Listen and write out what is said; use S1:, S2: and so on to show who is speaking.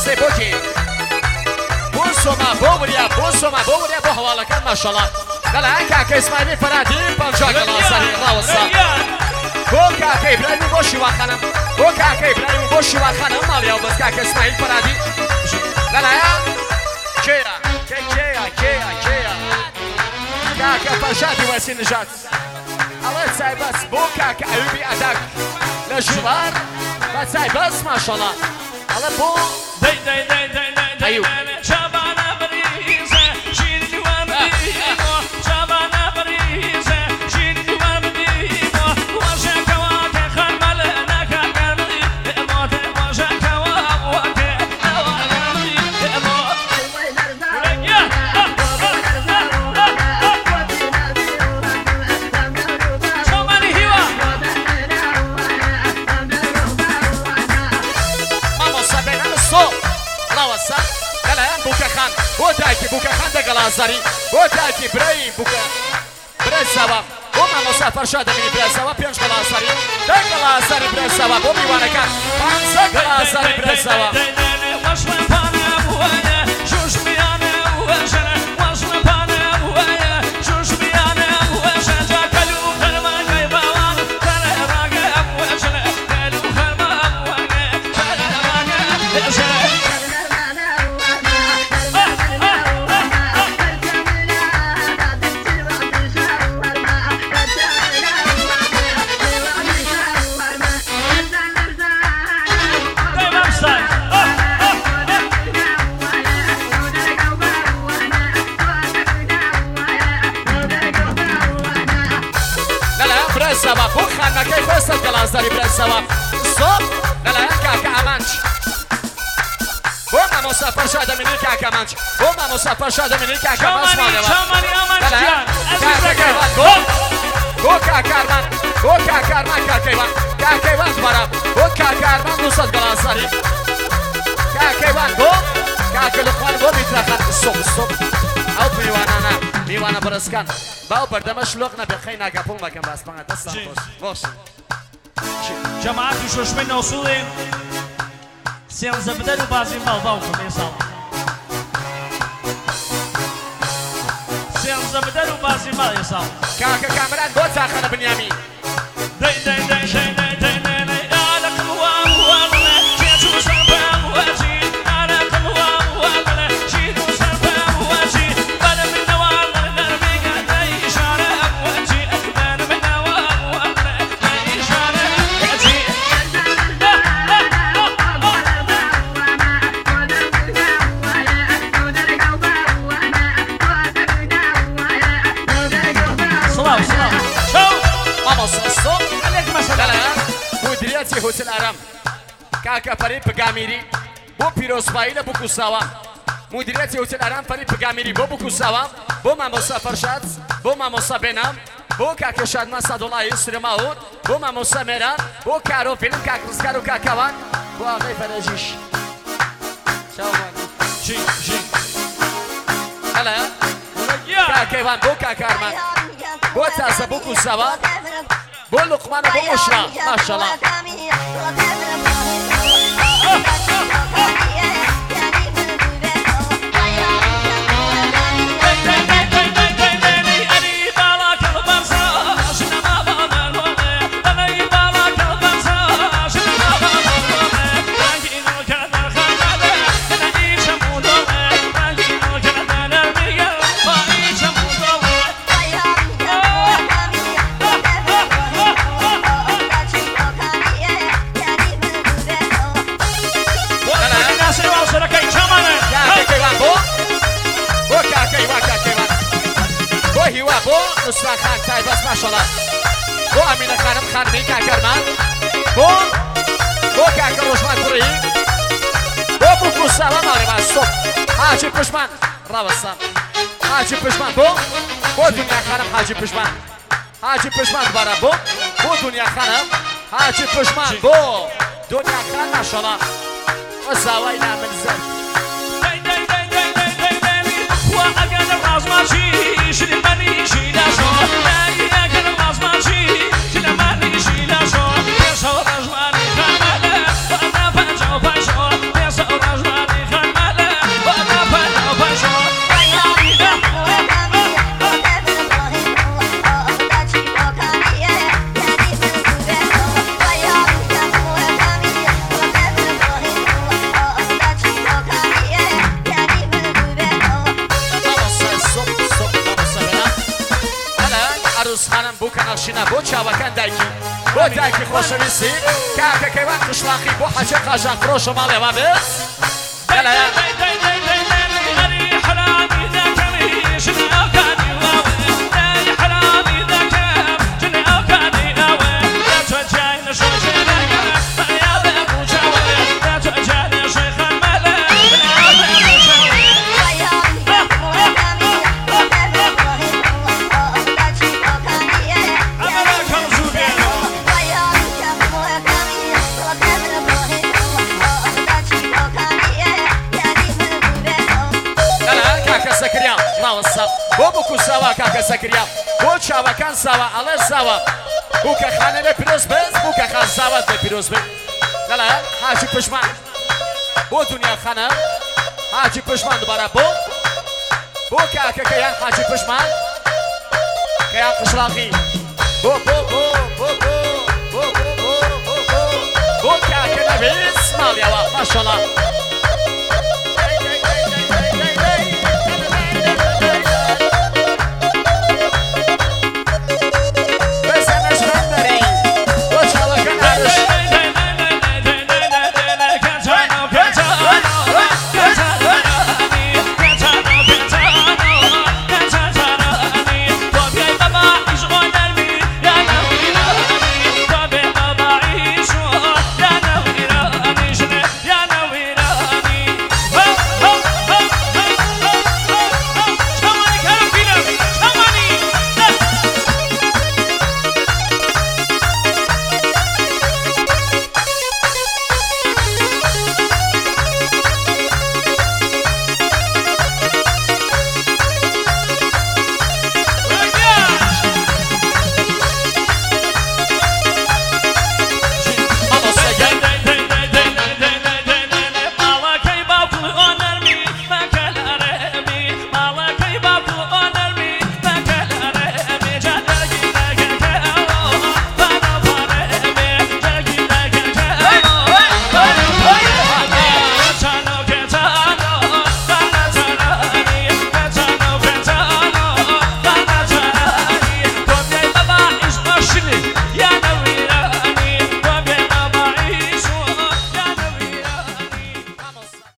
S1: سي بوكي بوسوما بوريا بو حوالا كان ما شاء الله لا هكا اسماعيلي فرادي بنجا غلاسري راوسا بوكا كيبراهيم بوشي وخانم بوكا كيبراهيم بوشي وخانم ماليا بس كاك اسماعيل فرادي لا كيا كاك فرشادي وسين نجات الله تساي بس بوكا كأيوبي أداك لجوار بتساي بس ما شاء الله الله بو دي أيوب بوكا خان دغلازري بوتاكي براي بوكا برسوا وما مسافر شاد من برسوا بينش غلازري دغلازري برسوا بومي وانا كان بانسا غلازري برسوا غلازري برسوا صوب لا كاكا امانش بوما مسافر شاده مني كاكا امانش بوما مسافر شاده مني كاكا بس مالي كاكا كارمان كاكا برا كاكا كارمان نصد غلازري كاكا كاكا لقمان بو مترخت الصوب او میوانا برسکن باو بردمش لغنا بخینا گپون مکن بس بانه دستم باش
S2: جماعت شوشمه نوصوله سيانزا بدلو بازي بالباوكم يسال سيانزا بدلو بازي بال يسال
S1: كاكا كاميران بوت ساخنه بنيامي هوتل ارام كاكا فريد بقاميري بو بيروسبايل بو كوساوا مديرية هوتل ارام فريد بقاميري بو كوساوا بو ماموسا فرشاد بو ماموسا بنام بو كاكا شادمان سادولا يسر ماود بو ماموسا ميران بو كارو فيلم كاكرسكارو كاكاوان بو اغي فرجيش شاومان
S2: جي
S1: هلا كاكاوان بو كاكا ارمان بو تاسا بو كوساوا بو لقمان بو مشرا ما شاء الله نصرة خان تاي بس ما شاء الله بو أمينة خانم خانمي كاكرمان بو كاكر روشمان كوري بو كوساوا مالي ما ستوب حاجي بشمان راوسام حاجي بشمان بو دنيا خانم حاجي بشمان دوباره بو دنيا خانم حاجي بشمان بو دنيا خان ما شاء الله وزاوينا من زد وأجل الرازماشي شيل الماني شيل عشان لا أجل الرازماشي شيل الماني شيل عشان يسوى رجماني خامله وأنا فنجوا فنجوا يسوى رجماني ناخشینە بۆ چاوەکان دایکی بۆ دایکی خۆشەویستی کاکەکەیوان قشلاقی بۆ حەجە قاژان فرۆشە ماڵێوە بێت گەلایە بۆ بکو ساوا کاکە سەکریا بۆ چاوەکان ساوا ئەڵێ ساوا بووکە خانەوێ پیرۆز بێت بووکە خان ساوات بێ پیرۆز بێت گەڵایە حاجی پشمان بۆ دنیا خانە حاجی پشمان دوبارە بۆ کاکەکەیان حاجی پشمان کەیان قشلاقی بۆ کاکە نەبێت ماڵیەوە ماشەڵڵا